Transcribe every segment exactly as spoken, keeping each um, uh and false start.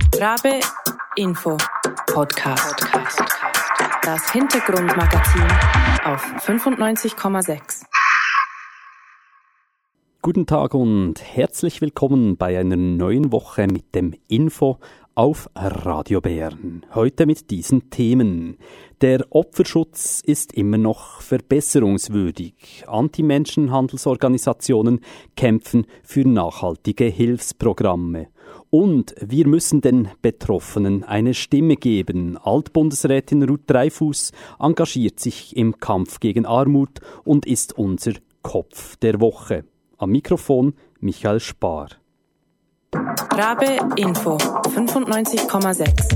Rabe Info Podcast. Das Hintergrundmagazin auf fünfundneunzig Komma sechs. Guten Tag und herzlich willkommen bei einer neuen Woche mit dem Info auf Radio Bern. Heute mit diesen Themen. Der Opferschutz ist immer noch verbesserungswürdig. Anti-Menschenhandelsorganisationen kämpfen für nachhaltige Hilfsprogramme. Und wir müssen den Betroffenen eine Stimme geben. Altbundesrätin Ruth Dreifuss engagiert sich im Kampf gegen Armut und ist unser Kopf der Woche. Am Mikrofon Michael Spar. Rabe Info fünfundneunzig Komma sechs.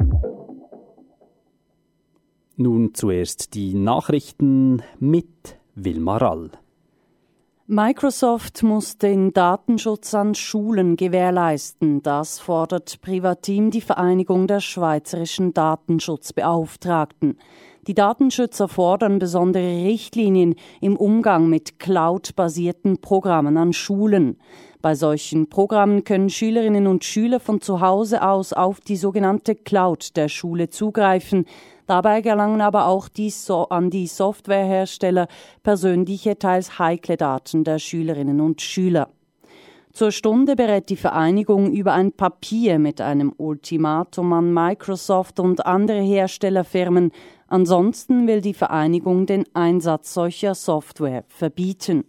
Nun zuerst die Nachrichten mit Wilma Rall. Microsoft muss den Datenschutz an Schulen gewährleisten. Das fordert Privateam, die Vereinigung der schweizerischen Datenschutzbeauftragten. Die Datenschützer fordern besondere Richtlinien im Umgang mit Cloud-basierten Programmen an Schulen. Bei solchen Programmen können Schülerinnen und Schüler von zu Hause aus auf die sogenannte Cloud der Schule zugreifen. Dabei gelangen aber auch die so- an die Softwarehersteller persönliche, teils heikle Daten der Schülerinnen und Schüler. Zur Stunde berät die Vereinigung über ein Papier mit einem Ultimatum an Microsoft und andere Herstellerfirmen. Ansonsten will die Vereinigung den Einsatz solcher Software verbieten.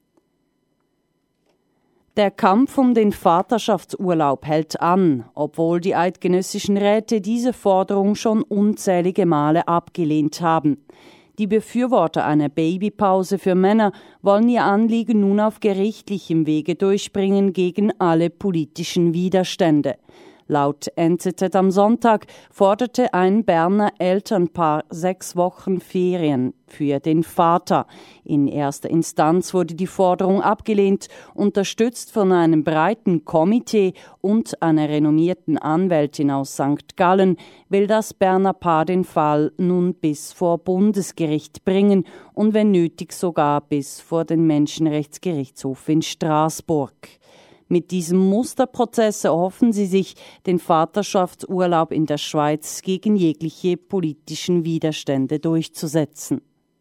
Der Kampf um den Vaterschaftsurlaub hält an, obwohl die eidgenössischen Räte diese Forderung schon unzählige Male abgelehnt haben. Die Befürworter einer Babypause für Männer wollen ihr Anliegen nun auf gerichtlichem Wege durchbringen gegen alle politischen Widerstände. Laut N Z Z am Sonntag forderte ein Berner Elternpaar sechs Wochen Ferien für den Vater. In erster Instanz wurde die Forderung abgelehnt, unterstützt von einem breiten Komitee und einer renommierten Anwältin aus Sankt Gallen, will das Berner Paar den Fall nun bis vor Bundesgericht bringen und wenn nötig sogar bis vor den Menschenrechtsgerichtshof in Straßburg. Mit diesem Musterprozess erhoffen sie sich, den Vaterschaftsurlaub in der Schweiz gegen jegliche politischen Widerstände durchzusetzen.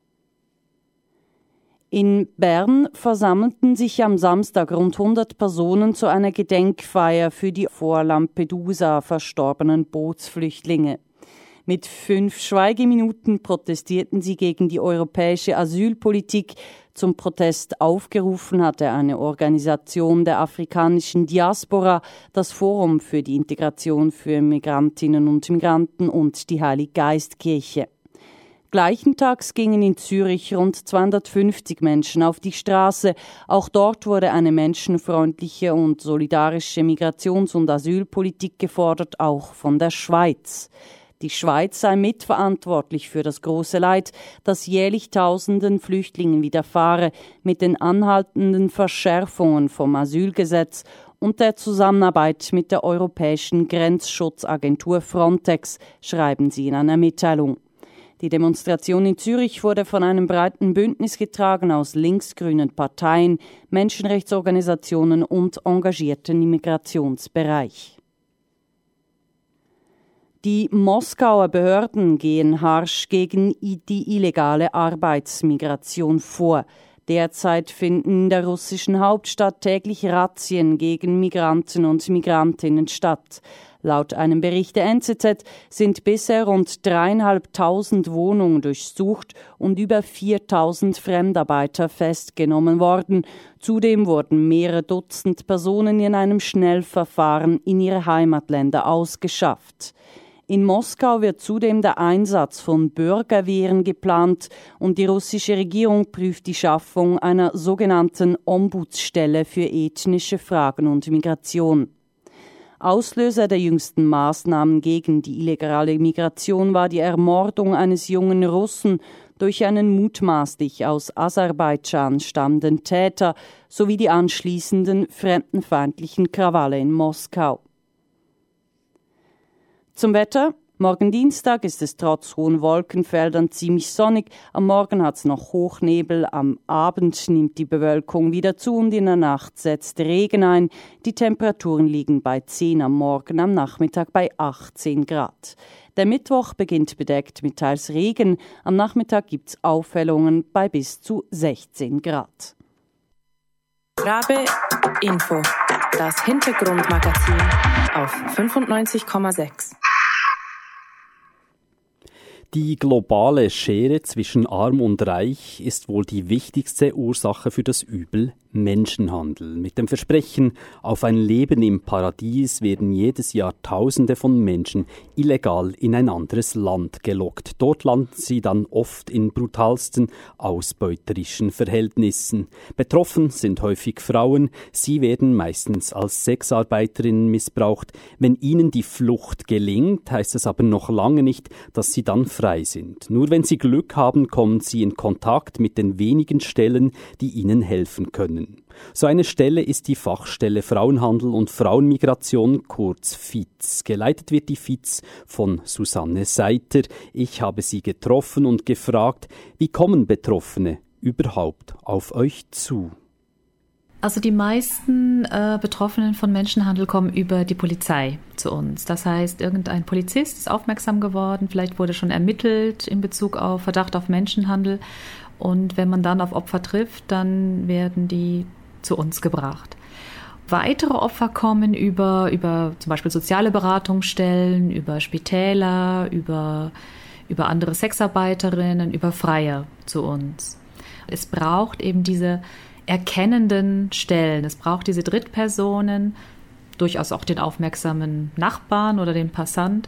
In Bern versammelten sich am Samstag rund hundert Personen zu einer Gedenkfeier für die vor Lampedusa verstorbenen Bootsflüchtlinge. Mit fünf Schweigeminuten protestierten sie gegen die europäische Asylpolitik. Zum Protest aufgerufen hatte eine Organisation der afrikanischen Diaspora, das Forum für die Integration für Migrantinnen und Migranten und die Heiliggeistkirche. Gleichentags gingen in Zürich rund zweihundertfünfzig Menschen auf die Straße. Auch dort wurde eine menschenfreundliche und solidarische Migrations- und Asylpolitik gefordert, auch von der Schweiz. Die Schweiz sei mitverantwortlich für das große Leid, das jährlich tausenden Flüchtlingen widerfahre, mit den anhaltenden Verschärfungen vom Asylgesetz und der Zusammenarbeit mit der Europäischen Grenzschutzagentur Frontex, schreiben sie in einer Mitteilung. Die Demonstration in Zürich wurde von einem breiten Bündnis getragen aus linksgrünen Parteien, Menschenrechtsorganisationen und Engagierten im Migrationsbereich. Die Moskauer Behörden gehen harsch gegen die illegale Arbeitsmigration vor. Derzeit finden in der russischen Hauptstadt täglich Razzien gegen Migranten und Migrantinnen statt. Laut einem Bericht der N Z Z sind bisher rund dreieinhalbtausend Wohnungen durchsucht und über viertausend Fremdarbeiter festgenommen worden. Zudem wurden mehrere Dutzend Personen in einem Schnellverfahren in ihre Heimatländer ausgeschafft. In Moskau wird zudem der Einsatz von Bürgerwehren geplant und die russische Regierung prüft die Schaffung einer sogenannten Ombudsstelle für ethnische Fragen und Migration. Auslöser der jüngsten Maßnahmen gegen die illegale Migration war die Ermordung eines jungen Russen durch einen mutmaßlich aus Aserbaidschan stammenden Täter sowie die anschließenden fremdenfeindlichen Krawalle in Moskau. Zum Wetter. Morgen Dienstag ist es trotz hohen Wolkenfeldern ziemlich sonnig. Am Morgen hat es noch Hochnebel, am Abend nimmt die Bewölkung wieder zu und in der Nacht setzt Regen ein. Die Temperaturen liegen bei zehn am Morgen, am Nachmittag bei achtzehn Grad. Der Mittwoch beginnt bedeckt mit teils Regen. Am Nachmittag gibt es Aufhellungen bei bis zu sechzehn Grad. Rabe Info, das Hintergrundmagazin auf fünfundneunzig Komma sechs. Die globale Schere zwischen Arm und Reich ist wohl die wichtigste Ursache für das Übel Menschenhandel. Mit dem Versprechen auf ein Leben im Paradies werden jedes Jahr Tausende von Menschen illegal in ein anderes Land gelockt. Dort landen sie dann oft in brutalsten ausbeuterischen Verhältnissen. Betroffen sind häufig Frauen. Sie werden meistens als Sexarbeiterinnen missbraucht. Wenn ihnen die Flucht gelingt, heißt es aber noch lange nicht, dass sie dann frei sind. Nur wenn sie Glück haben, kommen sie in Kontakt mit den wenigen Stellen, die ihnen helfen können. So eine Stelle ist die Fachstelle Frauenhandel und Frauenmigration, kurz F I Z. Geleitet wird die F I Z von Susanne Seiter. Ich habe sie getroffen und gefragt, wie kommen Betroffene überhaupt auf euch zu? Also die meisten äh, Betroffenen von Menschenhandel kommen über die Polizei zu uns. Das heißt, irgendein Polizist ist aufmerksam geworden, vielleicht wurde schon ermittelt in Bezug auf Verdacht auf Menschenhandel. Und wenn man dann auf Opfer trifft, dann werden die zu uns gebracht. Weitere Opfer kommen über, über zum Beispiel soziale Beratungsstellen, über Spitäler, über, über andere Sexarbeiterinnen, über Freier zu uns. Es braucht eben diese erkennenden Stellen. Es braucht diese Drittpersonen, durchaus auch den aufmerksamen Nachbarn oder den Passant,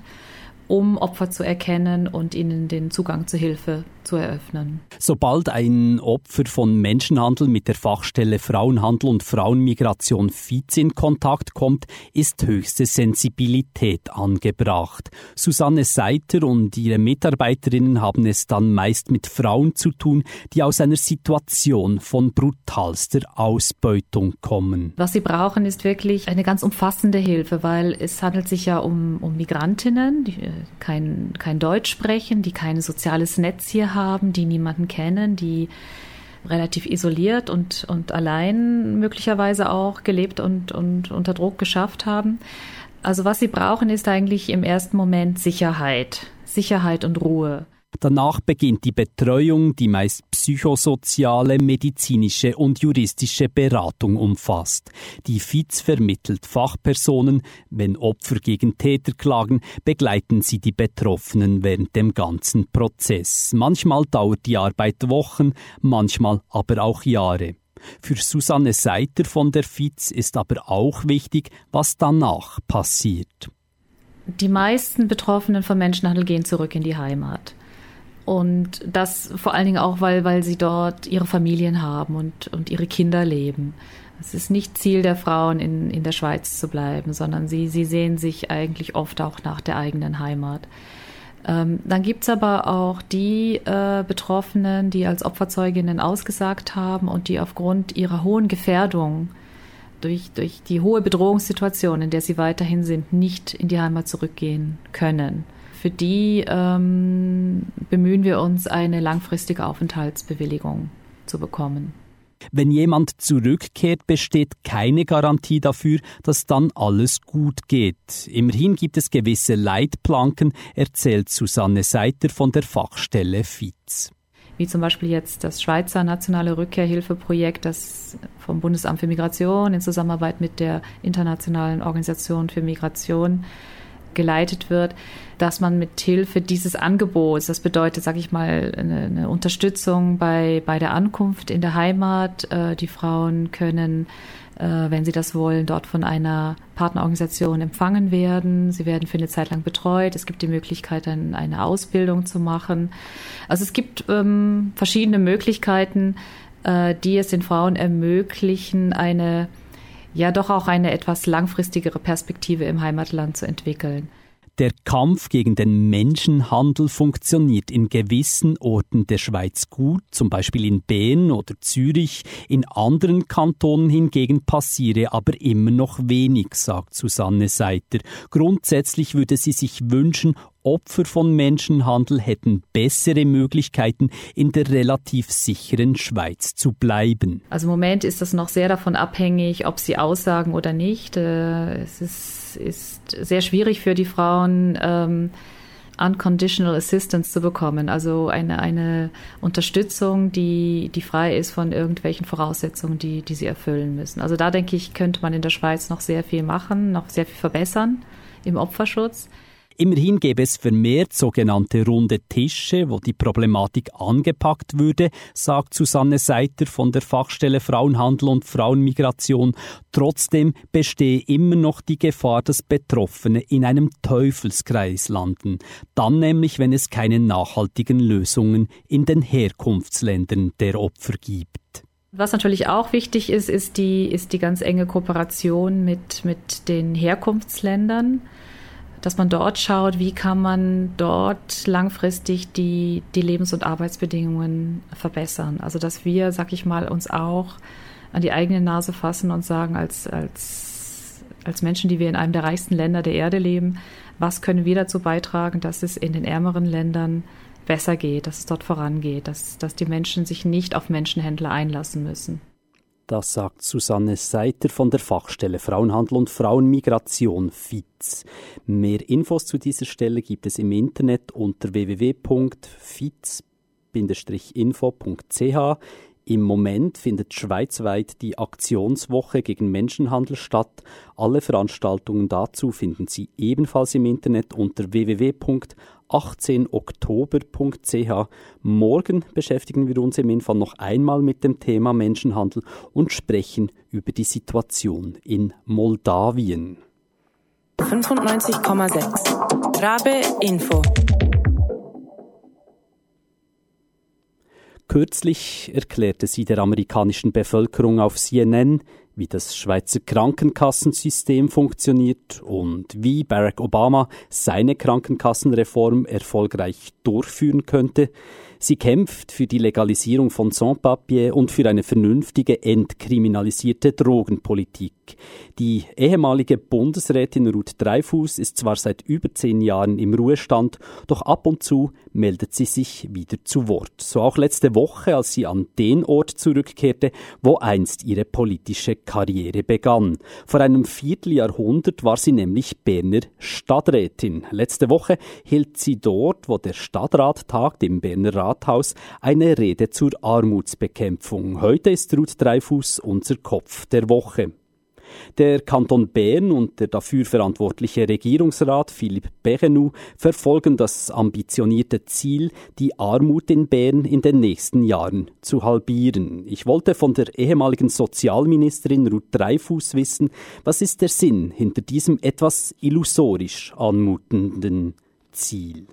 um Opfer zu erkennen und ihnen den Zugang zur Hilfe zu eröffnen. Sobald ein Opfer von Menschenhandel mit der Fachstelle Frauenhandel und Frauenmigration F I Z in Kontakt kommt, ist höchste Sensibilität angebracht. Susanne Seiter und ihre Mitarbeiterinnen haben es dann meist mit Frauen zu tun, die aus einer Situation von brutalster Ausbeutung kommen. Was sie brauchen, ist wirklich eine ganz umfassende Hilfe, weil es handelt sich ja um, um Migrantinnen, die kein, kein Deutsch sprechen, die kein soziales Netz hier haben, die niemanden kennen, die relativ isoliert und, und allein möglicherweise auch gelebt und, und unter Druck geschafft haben. Also was sie brauchen, ist eigentlich im ersten Moment Sicherheit, Sicherheit und Ruhe. Danach beginnt die Betreuung, die meist psychosoziale, medizinische und juristische Beratung umfasst. Die F I Z vermittelt Fachpersonen. Wenn Opfer gegen Täter klagen, begleiten sie die Betroffenen während dem ganzen Prozess. Manchmal dauert die Arbeit Wochen, manchmal aber auch Jahre. Für Susanne Seiter von der F I Z ist aber auch wichtig, was danach passiert. Die meisten Betroffenen von Menschenhandel gehen zurück in die Heimat. Und das vor allen Dingen auch, weil, weil sie dort ihre Familien haben und, und ihre Kinder leben. Es ist nicht Ziel der Frauen, in, in der Schweiz zu bleiben, sondern sie, sie sehen sich eigentlich oft auch nach der eigenen Heimat. Ähm, dann gibt's aber auch die äh, Betroffenen, die als Opferzeuginnen ausgesagt haben und die aufgrund ihrer hohen Gefährdung durch, durch die hohe Bedrohungssituation, in der sie weiterhin sind, nicht in die Heimat zurückgehen können. Für die ähm, bemühen wir uns, eine langfristige Aufenthaltsbewilligung zu bekommen. Wenn jemand zurückkehrt, besteht keine Garantie dafür, dass dann alles gut geht. Immerhin gibt es gewisse Leitplanken, erzählt Susanne Seiter von der Fachstelle F I Z. Wie zum Beispiel jetzt das Schweizer Nationale Rückkehrhilfeprojekt, das vom Bundesamt für Migration in Zusammenarbeit mit der Internationalen Organisation für Migration geleitet wird, dass man mit Hilfe dieses Angebots, das bedeutet, sage ich mal, eine, eine Unterstützung bei, bei der Ankunft in der Heimat. Äh, die Frauen können, äh, wenn sie das wollen, dort von einer Partnerorganisation empfangen werden. Sie werden für eine Zeit lang betreut. Es gibt die Möglichkeit, ein, eine Ausbildung zu machen. Also es gibt ähm, verschiedene Möglichkeiten, äh, die es den Frauen ermöglichen, eine ja doch auch eine etwas langfristigere Perspektive im Heimatland zu entwickeln. Der Kampf gegen den Menschenhandel funktioniert in gewissen Orten der Schweiz gut, zum Beispiel in Bern oder Zürich. In anderen Kantonen hingegen passiere aber immer noch wenig, sagt Susanne Seiter. Grundsätzlich würde sie sich wünschen, Opfer von Menschenhandel hätten bessere Möglichkeiten, in der relativ sicheren Schweiz zu bleiben. Also im Moment ist das noch sehr davon abhängig, ob sie aussagen oder nicht. Es ist, ist sehr schwierig für die Frauen, ähm, Unconditional Assistance zu bekommen, also eine, eine Unterstützung, die, die frei ist von irgendwelchen Voraussetzungen, die, die sie erfüllen müssen. Also da denke ich, könnte man in der Schweiz noch sehr viel machen, noch sehr viel verbessern im Opferschutz. Immerhin gäbe es vermehrt sogenannte runde Tische, wo die Problematik angepackt würde, sagt Susanne Seiter von der Fachstelle Frauenhandel und Frauenmigration. Trotzdem bestehe immer noch die Gefahr, dass Betroffene in einem Teufelskreis landen. Dann nämlich, wenn es keine nachhaltigen Lösungen in den Herkunftsländern der Opfer gibt. Was natürlich auch wichtig ist, ist die, ist die ganz enge Kooperation mit, mit den Herkunftsländern. Dass man dort schaut, wie kann man dort langfristig die, die Lebens- und Arbeitsbedingungen verbessern. Also dass wir, sag ich mal, uns auch an die eigene Nase fassen und sagen, als, als, als Menschen, die wir in einem der reichsten Länder der Erde leben, was können wir dazu beitragen, dass es in den ärmeren Ländern besser geht, dass es dort vorangeht, dass, dass die Menschen sich nicht auf Menschenhändler einlassen müssen. Das sagt Susanne Seiter von der Fachstelle Frauenhandel und Frauenmigration F I Z. Mehr Infos zu dieser Stelle gibt es im Internet unter w w w punkt fiz bindestrich info punkt c h. Im Moment findet schweizweit die Aktionswoche gegen Menschenhandel statt. Alle Veranstaltungen dazu finden Sie ebenfalls im Internet unter w w w punkt achtzehn oktober punkt c h. Morgen beschäftigen wir uns im Info noch einmal mit dem Thema Menschenhandel und sprechen über die Situation in Moldawien. fünfundneunzig Komma sechs Rabe Info. Kürzlich erklärte sie der amerikanischen Bevölkerung auf C N N, wie das Schweizer Krankenkassensystem funktioniert und wie Barack Obama seine Krankenkassenreform erfolgreich durchführen könnte. Sie kämpft für die Legalisierung von Sans-Papier und für eine vernünftige, entkriminalisierte Drogenpolitik. Die ehemalige Bundesrätin Ruth Dreifuss ist zwar seit über zehn Jahren im Ruhestand, doch ab und zu meldet sie sich wieder zu Wort. So auch letzte Woche, als sie an den Ort zurückkehrte, wo einst ihre politische Karriere begann. Vor einem Vierteljahrhundert war sie nämlich Berner Stadträtin. Letzte Woche hielt sie dort, wo der Stadtrat tagt, im Berner Rathaus, eine Rede zur Armutsbekämpfung. Heute ist Ruth Dreifuss unser Kopf der Woche. Der Kanton Bern und der dafür verantwortliche Regierungsrat Philippe Perrenoud verfolgen das ambitionierte Ziel, die Armut in Bern in den nächsten Jahren zu halbieren. Ich wollte von der ehemaligen Sozialministerin Ruth Dreifuss wissen, was ist der Sinn hinter diesem etwas illusorisch anmutenden Ziel?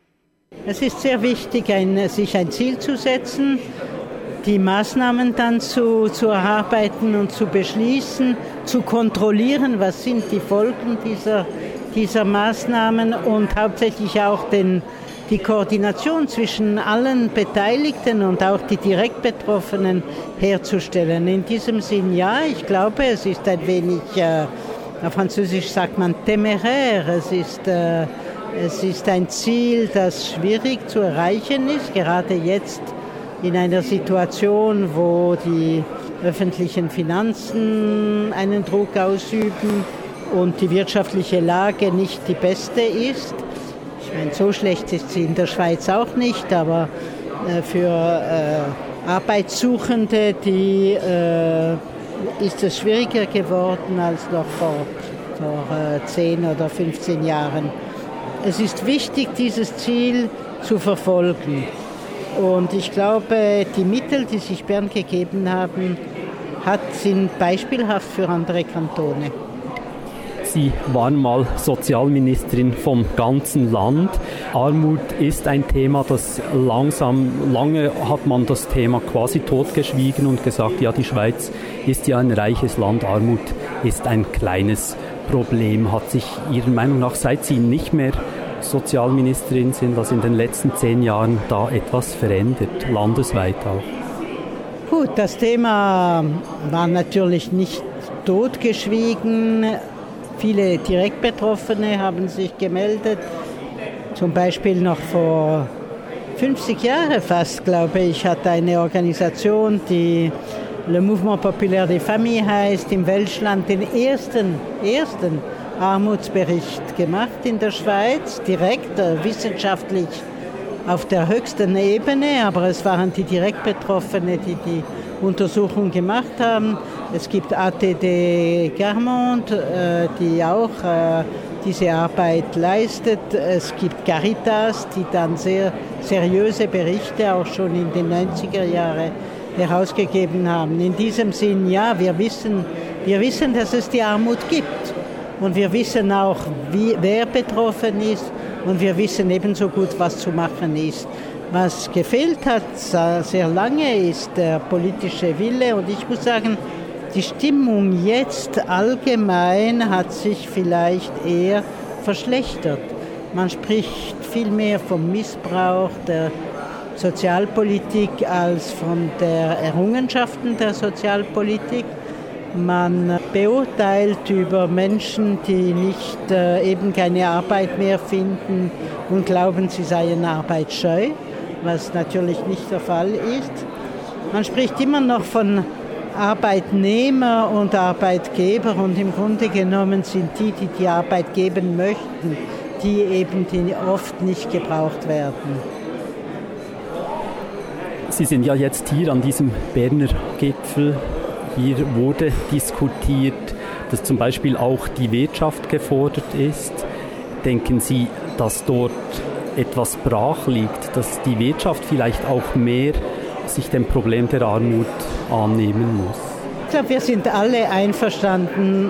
Es ist sehr wichtig, ein, sich ein Ziel zu setzen, die Maßnahmen dann zu, zu erarbeiten und zu beschließen, zu kontrollieren, was sind die Folgen dieser, dieser Maßnahmen und hauptsächlich auch den, die Koordination zwischen allen Beteiligten und auch die direkt Betroffenen herzustellen. In diesem Sinn, ja, ich glaube, es ist ein wenig, äh, auf Französisch sagt man téméraire, es ist, äh, es ist ein Ziel, das schwierig zu erreichen ist, gerade jetzt in einer Situation, wo die öffentlichen Finanzen einen Druck ausüben und die wirtschaftliche Lage nicht die beste ist. Ich meine, so schlecht ist sie in der Schweiz auch nicht, aber äh, für äh, Arbeitssuchende die, äh, ist es schwieriger geworden als noch vor, vor äh, zehn oder fünfzehn Jahren. Es ist wichtig, dieses Ziel zu verfolgen. Und ich glaube, die Mittel, die sich Bern gegeben haben, hat, sind beispielhaft für andere Kantone. Sie waren mal Sozialministerin vom ganzen Land. Armut ist ein Thema, das langsam, lange hat man das Thema quasi totgeschwiegen und gesagt, ja, die Schweiz ist ja ein reiches Land, Armut ist ein kleines Problem. Hat sich Ihrer Meinung nach, seit Sie nicht mehr Sozialministerin sind, was in den letzten zehn Jahren da etwas verändert, landesweit auch? Gut, das Thema war natürlich nicht totgeschwiegen. Viele Direktbetroffene haben sich gemeldet Zum Beispiel noch vor fünfzig Jahren fast, glaube ich, hat eine Organisation, die Le Mouvement Populaire des Familles heißt, im Welschland den ersten, ersten Armutsbericht gemacht in der Schweiz, direkt äh, wissenschaftlich auf der höchsten Ebene, aber es waren die Direktbetroffenen, die die Untersuchung gemacht haben. Es gibt A T D Garmont, äh, die auch äh, diese Arbeit leistet. Es gibt Caritas, die dann sehr seriöse Berichte auch schon in den neunziger Jahren herausgegeben haben. In diesem Sinn, ja, wir wissen, wir wissen, dass es die Armut gibt. Und wir wissen auch, wie, wer betroffen ist. Und wir wissen ebenso gut, was zu machen ist. Was gefehlt hat sehr lange, ist der politische Wille. Und ich muss sagen, die Stimmung jetzt allgemein hat sich vielleicht eher verschlechtert. Man spricht viel mehr vom Missbrauch der Sozialpolitik als von der Errungenschaften der Sozialpolitik. Man beurteilt über Menschen, die nicht äh, eben keine Arbeit mehr finden und glauben, sie seien arbeitsscheu, was natürlich nicht der Fall ist. Man spricht immer noch von Arbeitnehmer und Arbeitgeber und im Grunde genommen sind die, die die Arbeit geben möchten, die eben die oft nicht gebraucht werden. Sie sind ja jetzt hier an diesem Berner Gipfel. Hier wurde diskutiert, dass zum Beispiel auch die Wirtschaft gefordert ist. Denken Sie, dass dort etwas brach liegt, dass die Wirtschaft vielleicht auch mehr sich dem Problem der Armut annehmen muss? Ich glaube, wir sind alle einverstanden.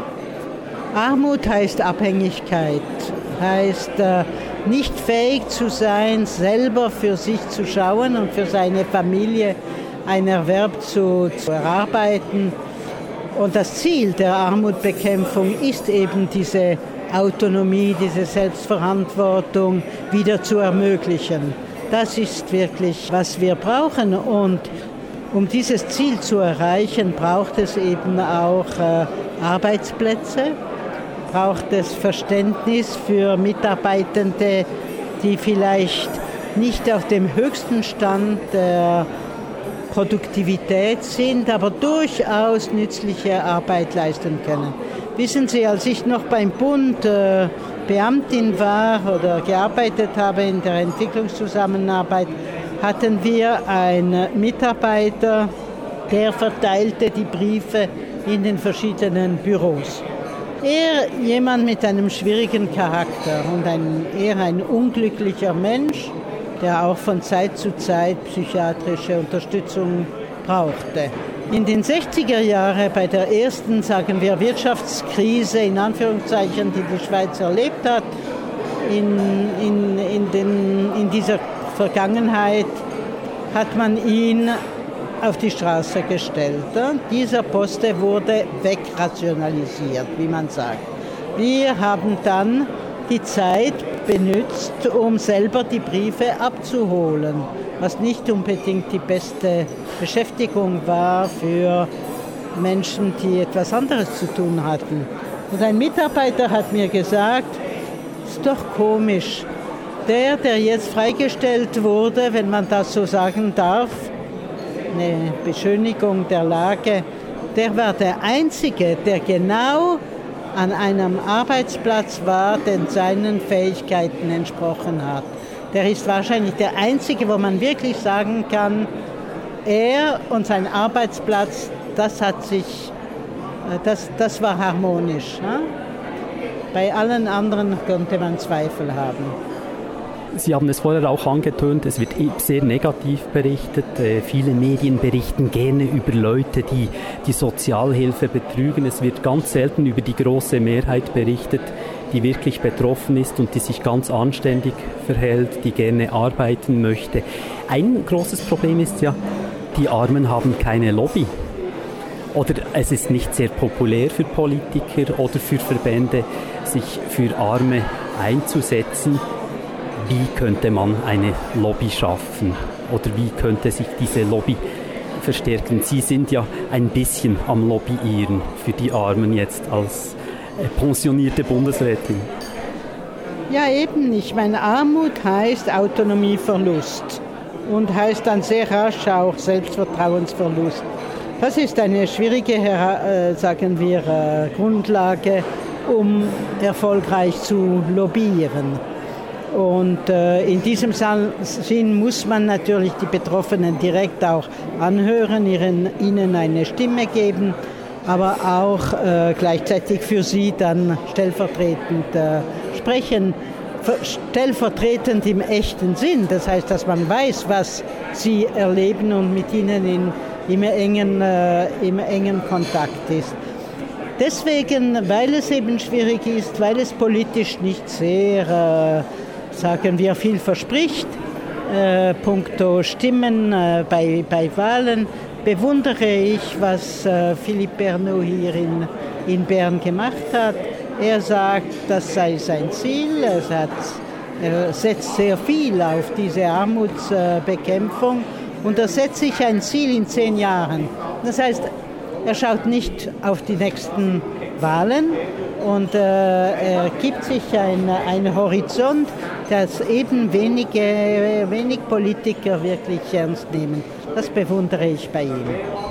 Armut heißt Abhängigkeit, heißt äh, nicht fähig zu sein, selber für sich zu schauen und für seine Familie einen Erwerb zu, zu erarbeiten. Und das Ziel der Armutbekämpfung ist eben diese Autonomie, diese Selbstverantwortung wieder zu ermöglichen. Das ist wirklich, was wir brauchen. Und um dieses Ziel zu erreichen, braucht es eben auch äh, Arbeitsplätze, braucht es Verständnis für Mitarbeitende, die vielleicht nicht auf dem höchsten Stand der Produktivität sind, aber durchaus nützliche Arbeit leisten können. Wissen Sie, als ich noch beim Bund äh, Beamtin war oder gearbeitet habe in der Entwicklungszusammenarbeit, hatten wir einen Mitarbeiter, der verteilte die Briefe in den verschiedenen Büros. Er, jemand mit einem schwierigen Charakter und ein, eher ein unglücklicher Mensch, der auch von Zeit zu Zeit psychiatrische Unterstützung brauchte. In den sechziger Jahren, bei der ersten, sagen wir, Wirtschaftskrise, in Anführungszeichen, die die Schweiz erlebt hat, in, in, in, den, in dieser Vergangenheit, hat man ihn auf die Straße gestellt. Dieser Posten wurde wegrationalisiert, wie man sagt. Wir haben dann die Zeit benutzt, um selber die Briefe abzuholen, was nicht unbedingt die beste Beschäftigung war für Menschen, die etwas anderes zu tun hatten. Und ein Mitarbeiter hat mir gesagt, ist doch komisch, der, der jetzt freigestellt wurde, wenn man das so sagen darf, eine Beschönigung der Lage, der war der Einzige, der genau an einem Arbeitsplatz war, der seinen Fähigkeiten entsprochen hat. Der ist wahrscheinlich der Einzige, wo man wirklich sagen kann, er und sein Arbeitsplatz, das hat sich, das, das war harmonisch. Ne? Bei allen anderen konnte man Zweifel haben. Sie haben es vorher auch angetönt, es wird sehr negativ berichtet. Äh, viele Medien berichten gerne über Leute, die die Sozialhilfe betrügen. Es wird ganz selten über die große Mehrheit berichtet, die wirklich betroffen ist und die sich ganz anständig verhält, die gerne arbeiten möchte. Ein großes Problem ist ja, die Armen haben keine Lobby. Oder es ist nicht sehr populär für Politiker oder für Verbände, sich für Arme einzusetzen. Wie könnte man eine Lobby schaffen oder wie könnte sich diese Lobby verstärken? Sie sind ja ein bisschen am Lobbyieren für die Armen jetzt als pensionierte Bundesrätin. Ja, eben. Ich meine, Armut heißt Autonomieverlust und heißt dann sehr rasch auch Selbstvertrauensverlust. Das ist eine schwierige, äh, sagen wir, äh, Grundlage, um erfolgreich zu lobbyieren. Und äh, in diesem Sinn muss man natürlich die Betroffenen direkt auch anhören, ihren, ihnen eine Stimme geben, aber auch äh, gleichzeitig für sie dann stellvertretend äh, sprechen. Stellvertretend im echten Sinn, das heißt, dass man weiß, was sie erleben und mit ihnen in, im, engen, äh, im engen Kontakt ist. Deswegen, weil es eben schwierig ist, weil es politisch nicht sehr, äh, sagen wir, viel verspricht, äh, puncto Stimmen äh, bei, bei Wahlen, bewundere ich, was äh, Philippe Bernot hier in, in Bern gemacht hat. Er sagt, das sei sein Ziel, er, hat, er setzt sehr viel auf diese Armutsbekämpfung und er setzt sich ein Ziel in zehn Jahren. Das heißt, er schaut nicht auf die nächsten Wahlen und äh, er gibt sich einen Horizont, das eben wenige, wenig Politiker wirklich ernst nehmen. Das bewundere ich bei ihm.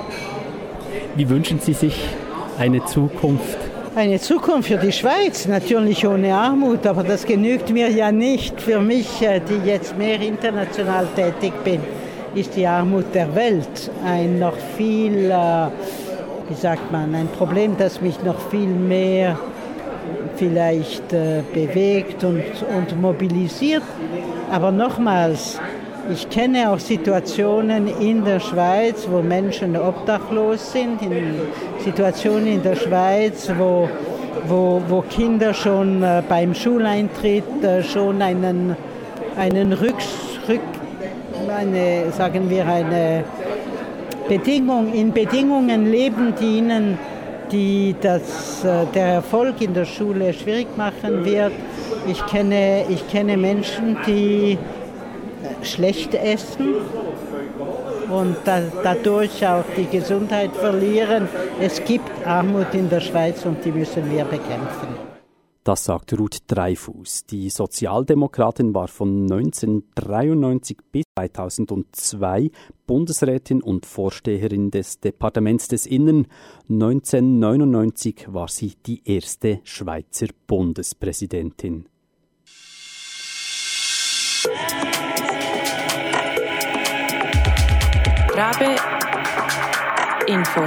Wie wünschen Sie sich eine Zukunft? Eine Zukunft für die Schweiz, natürlich ohne Armut, aber das genügt mir ja nicht. Für mich, die jetzt mehr international tätig bin, ist die Armut der Welt ein noch viel, wie sagt man, ein Problem, das mich noch viel mehr vielleicht bewegt und, und mobilisiert. Aber nochmals, ich kenne auch Situationen in der Schweiz, wo Menschen obdachlos sind, in Situationen in der Schweiz, wo, wo, wo Kinder schon äh, beim Schuleintritt äh, schon einen, einen Rücks, Rück, eine, sagen wir, eine Bedingung, in Bedingungen leben, die ihnen die das, äh, der Erfolg in der Schule schwierig machen wird. Ich kenne, ich kenne Menschen, die schlecht essen und da, dadurch auch die Gesundheit verlieren. Es gibt Armut in der Schweiz und die müssen wir bekämpfen. Das sagt Ruth Dreifuss. Die Sozialdemokratin war von neunzehnhundertdreiundneunzig bis zweitausendzwei Bundesrätin und Vorsteherin des Departements des Innern. neunzehnhundertneunundneunzig war sie die erste Schweizer Bundespräsidentin. Rabe Info.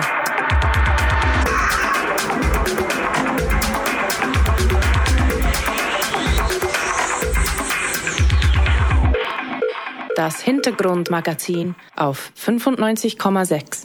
Das Hintergrundmagazin auf fünfundneunzig Komma sechs.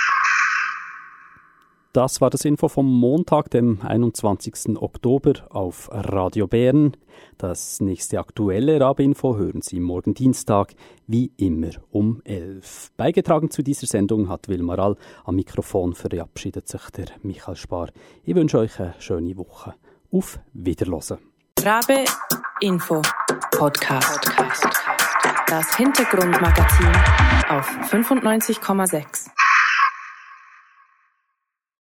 Das war das Info vom Montag, dem einundzwanzigsten Oktober auf Radio Bern. Das nächste aktuelle Rabe-Info hören Sie morgen Dienstag, wie immer um elf. Beigetragen zu dieser Sendung hat Wilma Rall. Am Mikrofon verabschiedet sich der Michael Spar. Ich wünsche euch eine schöne Woche. Auf Wiederhören. Rabe Info Podcast. Das Hintergrundmagazin auf fünfundneunzig Komma sechs.